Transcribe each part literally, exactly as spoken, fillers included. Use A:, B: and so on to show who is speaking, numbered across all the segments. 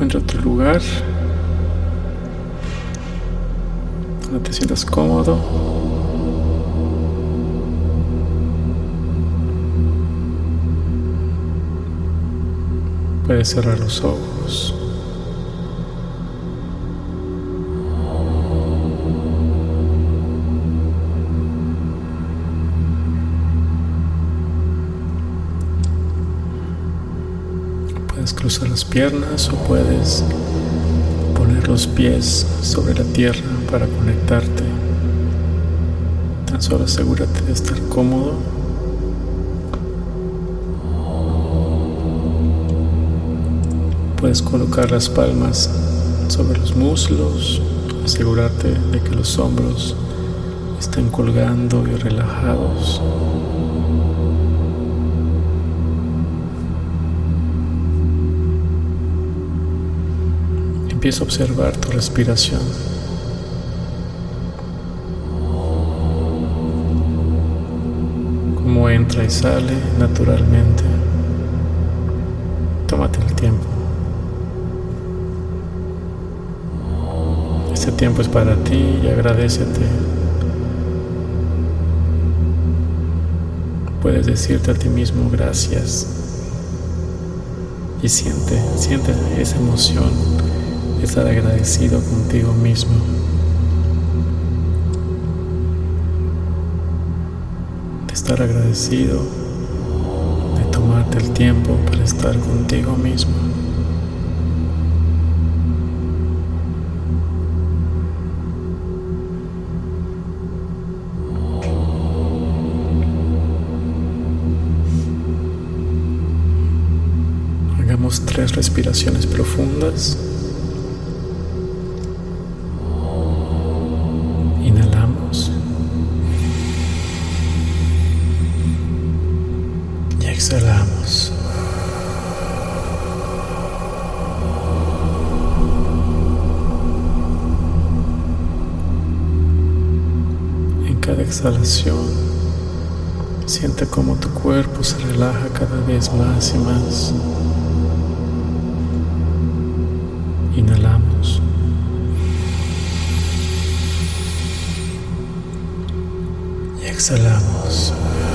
A: Encuentra tu lugar donde te sientas cómodo. Puedes cerrar los ojos. Puedes cruzar las piernas o puedes poner los pies sobre la tierra para conectarte. Tan solo asegúrate de estar cómodo. Puedes colocar las palmas sobre los muslos, asegurarte de que los hombros estén colgando y relajados. Empieza a observar tu respiración. Cómo entra y sale naturalmente. Tómate el tiempo. Este tiempo es para ti y agradécete. Puedes decirte a ti mismo gracias. Y siente, siente esa emoción. Estar agradecido contigo mismo. De estar agradecido, de tomarte el tiempo para estar contigo mismo. Hagamos tres respiraciones profundas. Inhalamos y exhalamos. En cada exhalación, siente cómo tu cuerpo se relaja cada vez más y más. Inhalamos. Exhalamos.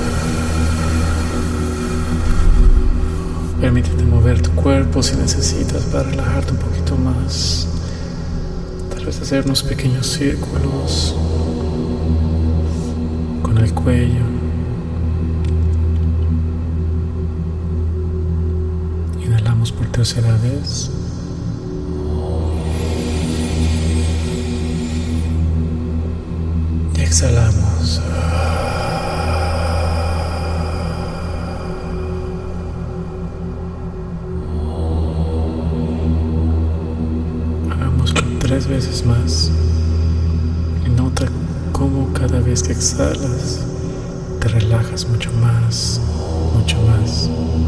A: Permítete mover tu cuerpo si necesitas para relajarte un poquito más. Tal vez hacer unos pequeños círculos con el cuello. Inhalamos por tercera vez. Y exhalamos. Tres veces más y nota cómo cada vez que exhalas te relajas mucho más, mucho más.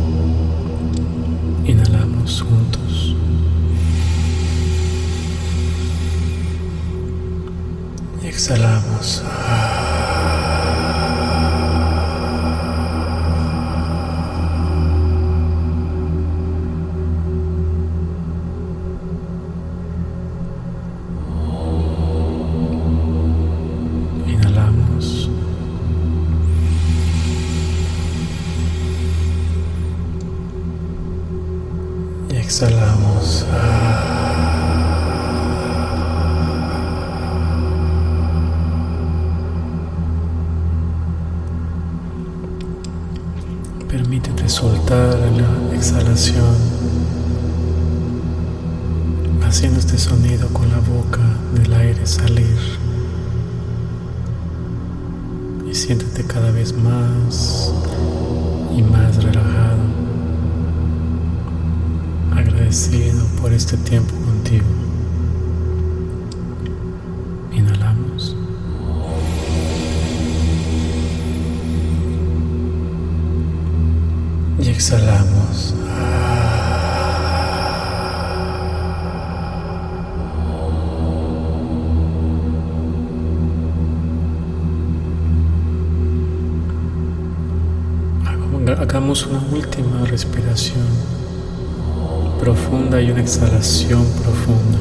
A: Inhalamos juntos y exhalamos. Exhalamos. Permítete soltar a la exhalación, haciendo este sonido con la boca del aire salir. Y siéntete cada vez más y más relajado. Agradecido por este tiempo contigo. Inhalamos. Y exhalamos. Hagamos una última respiración profunda y una exhalación profunda.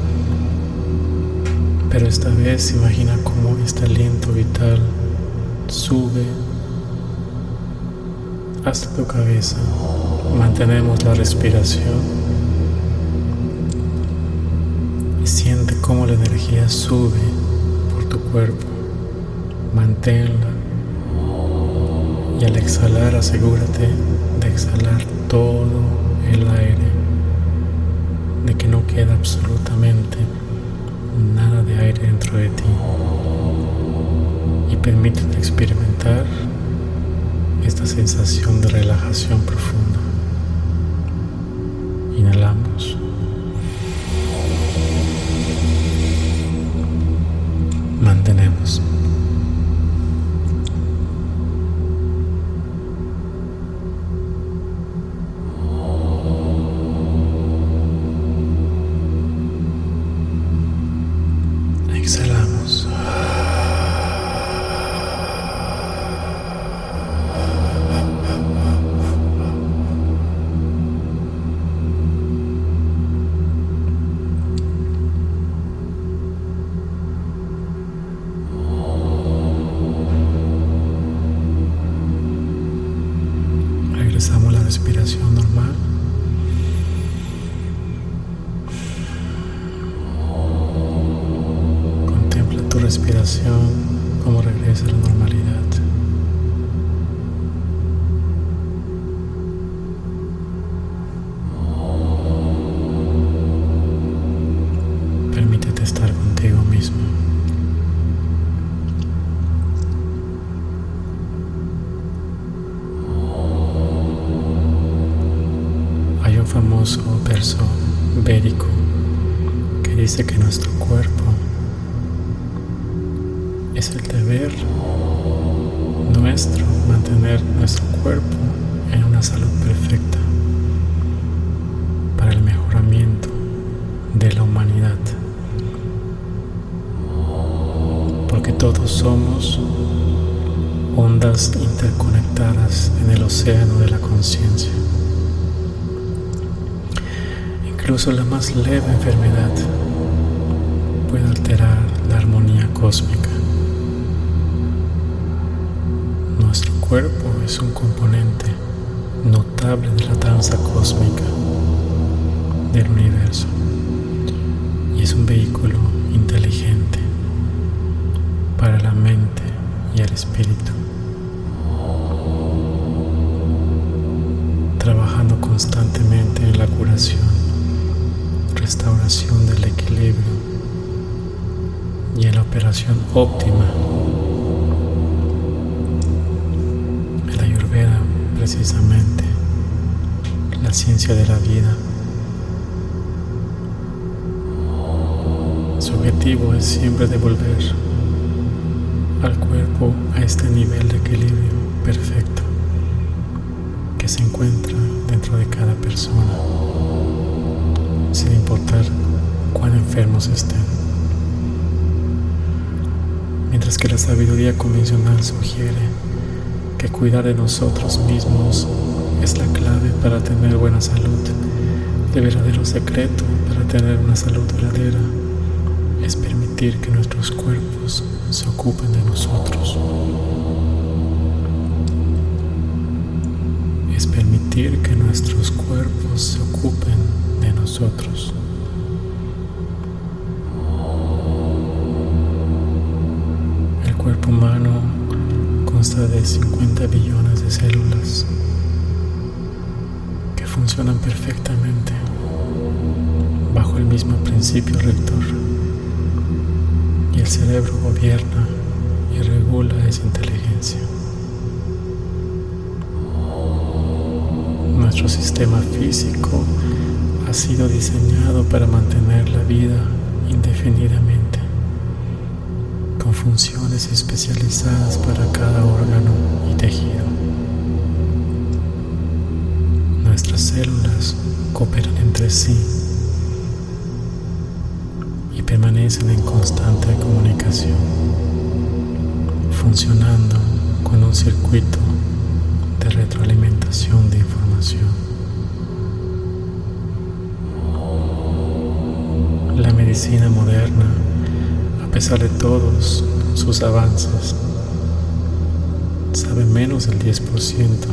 A: Pero esta vez imagina cómo este aliento vital sube hasta tu cabeza. Mantenemos la respiración y siente cómo la energía sube por tu cuerpo. Manténla y al exhalar asegúrate de exhalar todo el aire, de que no queda absolutamente nada de aire dentro de ti, y permítete experimentar esta sensación de relajación profunda. Inhalamos. Mantenemos. Exhalamos. Regresamos a la respiración normal. Tu respiración, como regresa a la normalidad. Permítete estar contigo mismo. Hay un famoso verso védico que dice que nuestro cuerpo es el deber nuestro mantener nuestro cuerpo en una salud perfecta para el mejoramiento de la humanidad, porque todos somos ondas interconectadas en el océano de la conciencia. Incluso la más leve enfermedad puede alterar la armonía cósmica. Nuestro cuerpo es un componente notable de la danza cósmica del universo y es un vehículo inteligente para la mente y el espíritu, trabajando constantemente en la curación, restauración del equilibrio y en la operación óptima. Precisamente la ciencia de la vida, su objetivo es siempre devolver al cuerpo a este nivel de equilibrio perfecto que se encuentra dentro de cada persona, sin importar cuán enfermos estén. Mientras que la sabiduría convencional sugiere que cuidar de nosotros mismos es la clave para tener buena salud. El verdadero secreto para tener una salud verdadera es permitir que nuestros cuerpos se ocupen de nosotros. Es permitir que nuestros cuerpos se ocupen de nosotros. El cuerpo humano consta de cincuenta billones de células que funcionan perfectamente bajo el mismo principio rector, y el cerebro gobierna y regula esa inteligencia. Nuestro sistema físico ha sido diseñado para mantener la vida indefinidamente, con funciones especializadas para cada órgano y tejido. Nuestras células cooperan entre sí y permanecen en constante comunicación, funcionando con un circuito de retroalimentación de información. medicina moderna, a pesar de todos sus avances, sabe menos del diez por ciento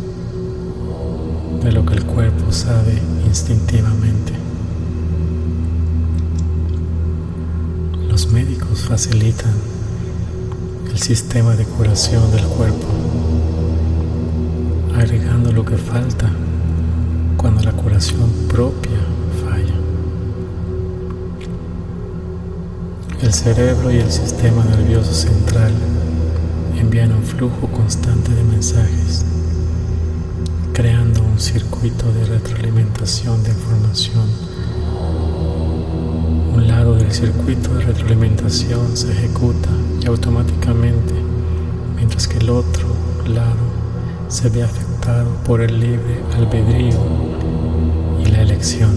A: de lo que el cuerpo sabe instintivamente. Los médicos facilitan el sistema de curación del cuerpo, agregando lo que falta cuando la curación propia falla. El cerebro y el sistema nervioso central envían un flujo constante de mensajes, creando un circuito de retroalimentación de información. Un lado del circuito de retroalimentación se ejecuta y automáticamente, mientras que el otro lado se ve afectado por el libre albedrío y la elección.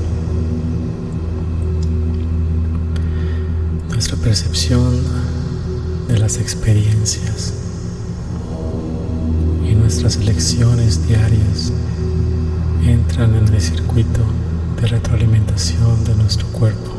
A: Nuestra percepción de las experiencias y nuestras elecciones diarias entran en el circuito de retroalimentación de nuestro cuerpo,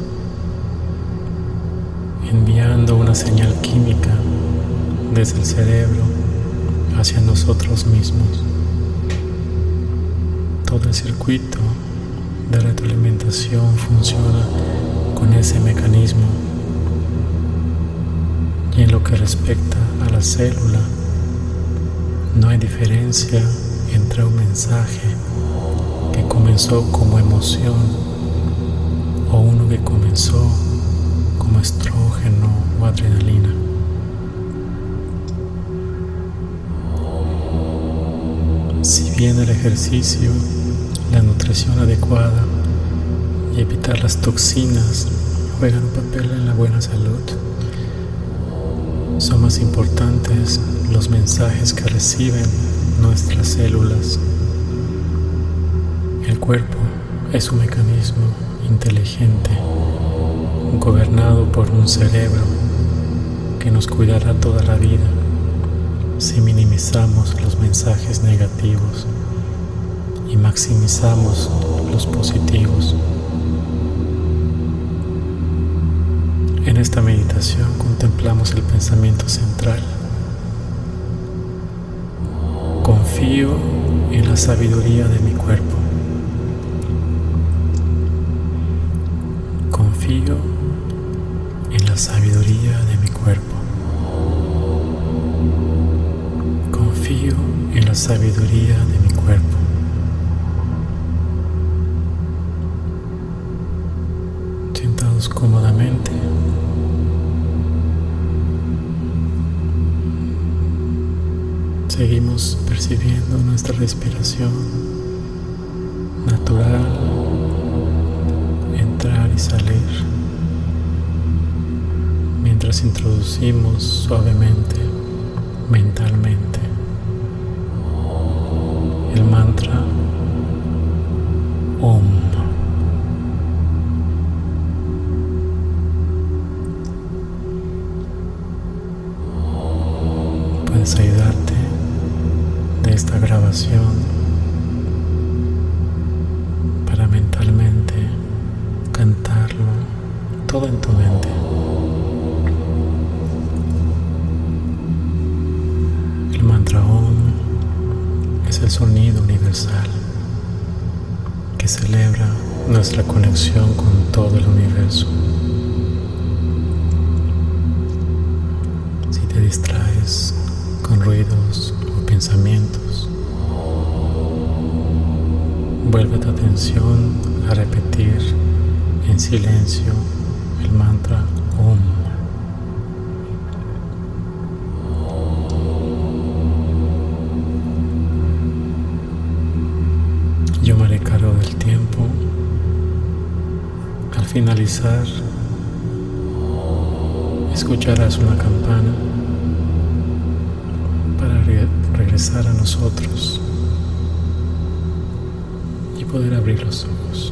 A: enviando una señal química desde el cerebro hacia nosotros mismos. Todo el circuito de retroalimentación funciona con ese mecanismo, y en lo que respecta a la célula, no hay diferencia entre un mensaje que comenzó como emoción o uno que comenzó como estrógeno o adrenalina. Si bien el ejercicio, la nutrición adecuada y evitar las toxinas juegan un papel en la buena salud, son más importantes los mensajes que reciben nuestras células. El cuerpo es un mecanismo inteligente, gobernado por un cerebro que nos cuidará toda la vida si minimizamos los mensajes negativos y maximizamos los positivos. En esta meditación contemplamos el pensamiento central. Confío en la sabiduría de mi cuerpo. Confío en la sabiduría de mi cuerpo. Confío en la sabiduría de mi cuerpo. Sentados cómodamente, seguimos percibiendo nuestra respiración natural, entrar y salir, mientras introducimos suavemente, mentalmente, el mantra Om. Puedes ayudarte de esta grabación para mentalmente cantarlo todo en tu mente. El mantra Om es el sonido universal que celebra nuestra conexión con todo el universo. Si te distraes con ruidos o pensamientos, vuelve tu atención a repetir en silencio el mantra Om. Yo me haré cargo del tiempo. Al finalizar, escucharás una campana para re- regresar a nosotros y poder abrir los ojos.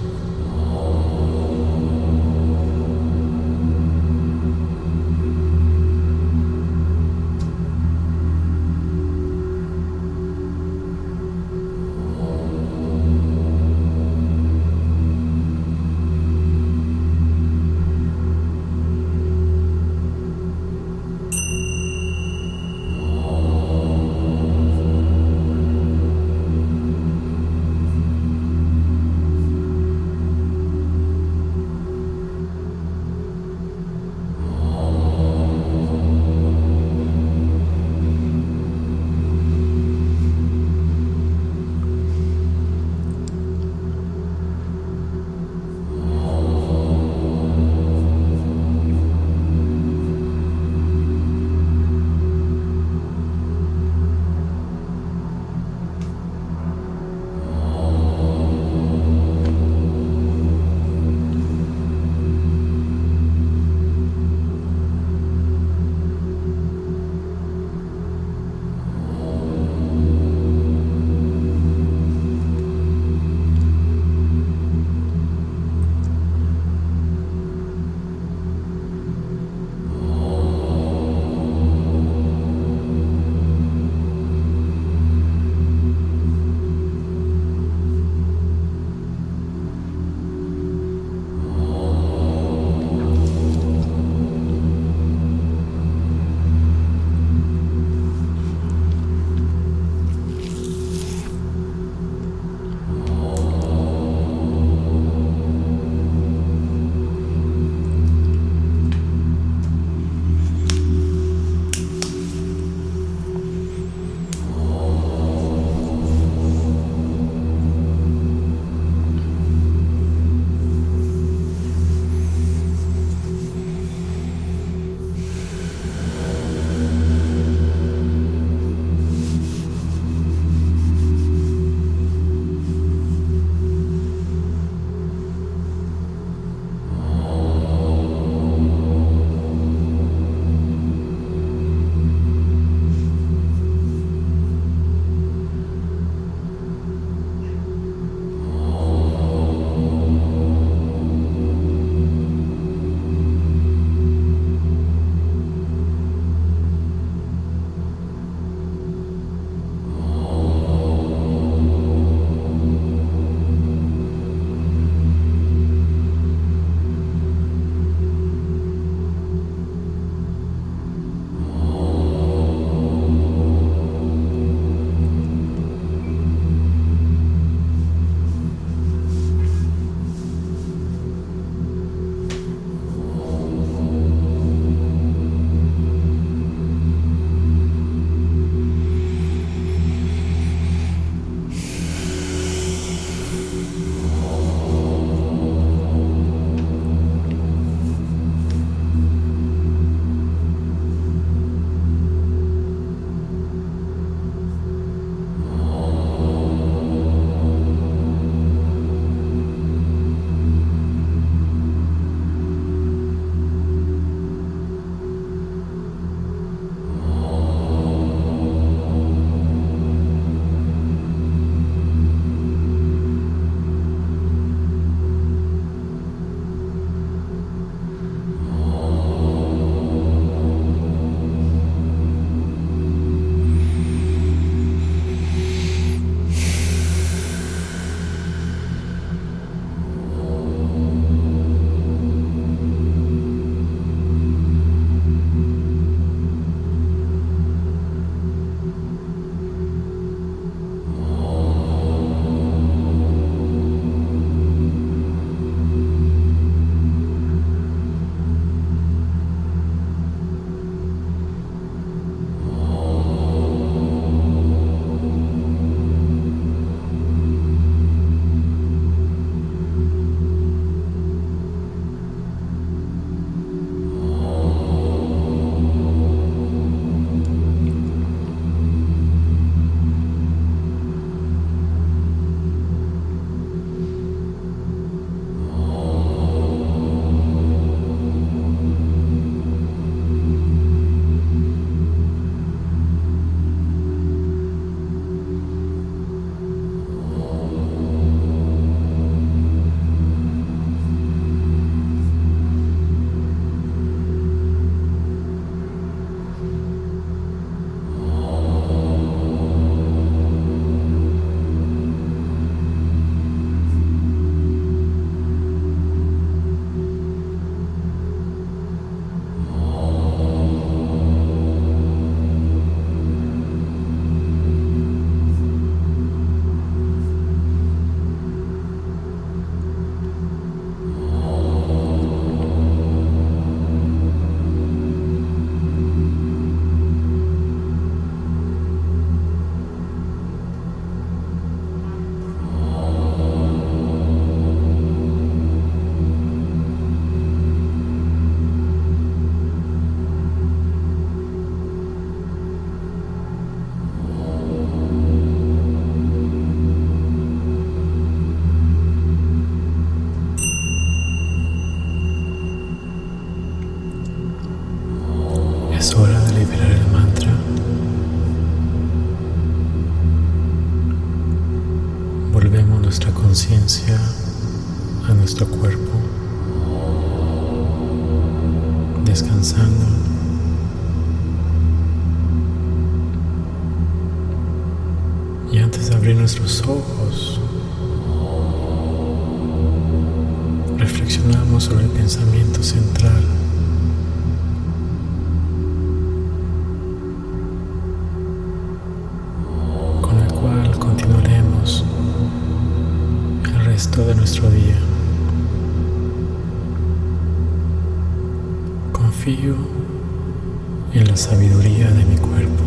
A: nuestra conciencia a nuestro cuerpo, descansando. Y antes de abrir nuestros ojos, reflexionamos sobre el pensamiento central. Con el cual continuaremos el resto de nuestro día. Confío en la sabiduría de mi cuerpo.